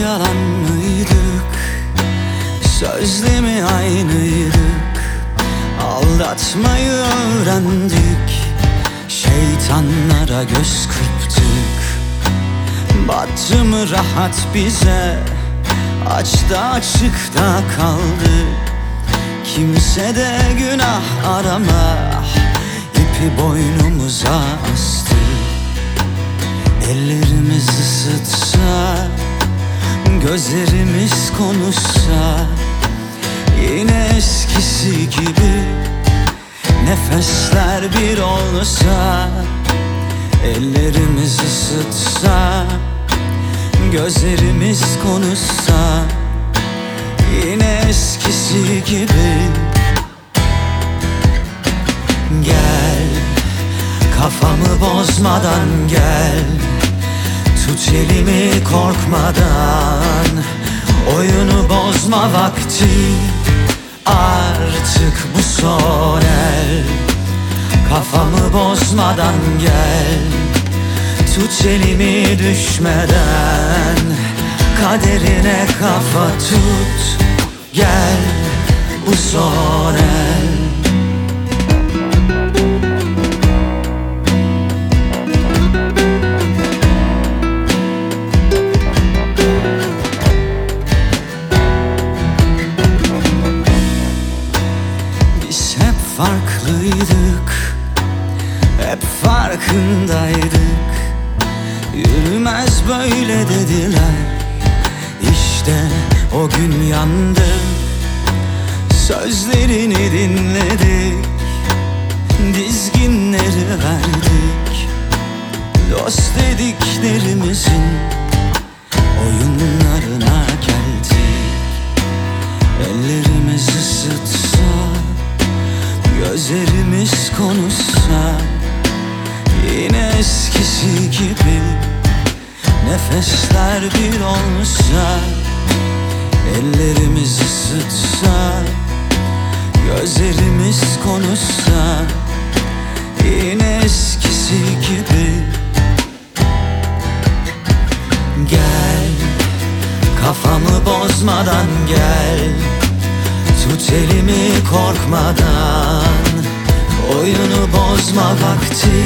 yalan mıydık? Sözde mi aynıydık? Aldatmayı öğrendik, şeytanlara göz kırptık. Battı mı rahat bize? Açta açıkta kaldı. Kimse de günah arama, ipi boynumuza astı. Ellerimiz ısıtsa, gözlerimiz konuşsa, yine eskisi gibi nefesler bir olsa. Ellerimiz ısıtsa, gözlerimiz konuşsa, yine eskisi gibi. Gel, kafamı bozmadan gel, tut elimi korkmadan. Oyunu bozma vakti, artık bu son el. Kafamı bozmadan gel, tut elimi düşmeden. Kaderine kafa tut, gel bu son el. Biz hep farklıydık, hep farkındaydık. Yürümez böyle dediler, İşte o gün yandı. Sözlerini dinledik, dizginleri verdik. Dost dediklerimizin oyunlarına geldik. Ellerimiz ısıtsa, gözlerimiz konuşsa, yine eskisi gibi nefesler bir olsa. Ellerimiz ısıtsa, gözlerimiz konuşsa, yine eskisi gibi. Gel, kafamı bozmadan gel, tut elimi korkmadan. Oyunu bozma vakti,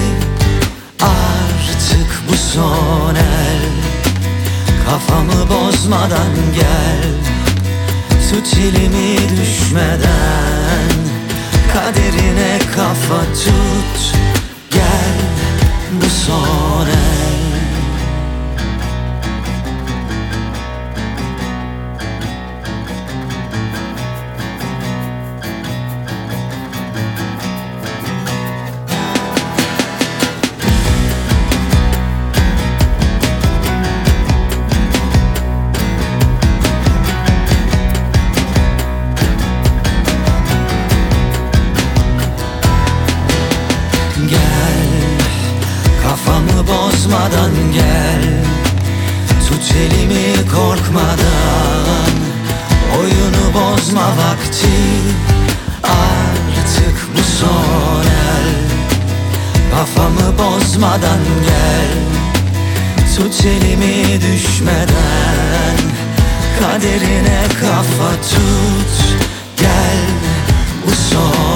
artık bu son el. Kafamı bozmadan gel, tut elimi düşmeden. Kaderine kafa tut, gel bu son el. Kafamı bozmadan gel, tut elimi korkmadan. Oyunu bozma vakti, artık bu son el. Kafamı bozmadan gel, tut elimi düşmeden. Kaderine kafa tut, gel bu son